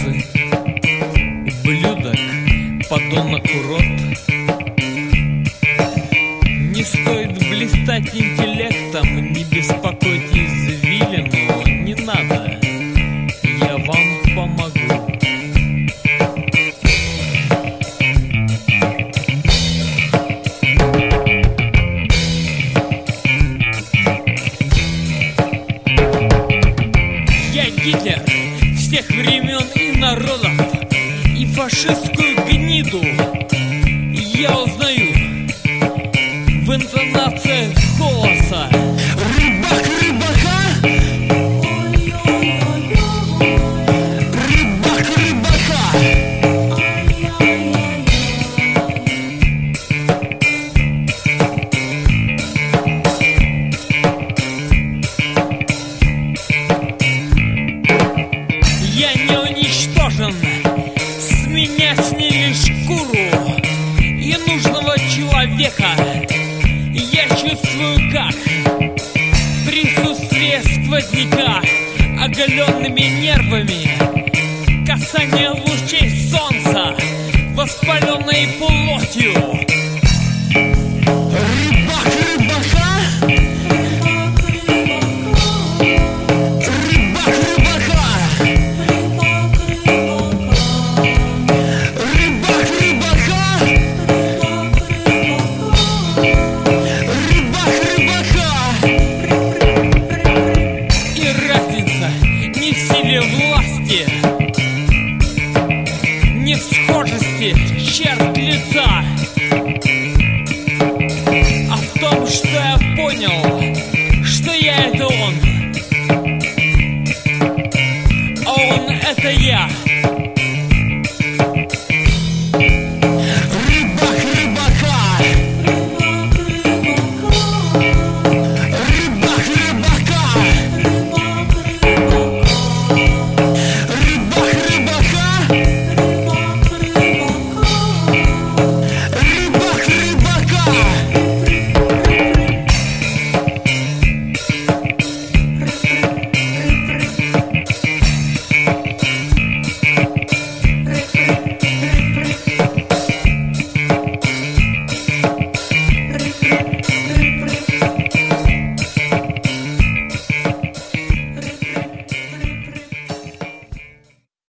ты, ублюдок, подонок, урод. Не стоит блистать интеллектом, не беспокойтесь извилину, не надо, я вам помогу. Я Гитлер всех времен и народов, и фашистскую гниду я узнаю в интонациях голоса. Рыбак рыбака, рыбак рыбака. Я не уничтожен, с меня сняли шкуру и нужного человека. Я чувствую, как присутствие сквозняка, оголенными нервами, касание лучей солнца, воспаленной плотью. Рыбак рыбака, рыбак рыбака, рыбак рыбака, рыбак рыбака. И разница не в силе власти, не в схожести черт лица, а в том, что я понял, что я — это он, а он — это я.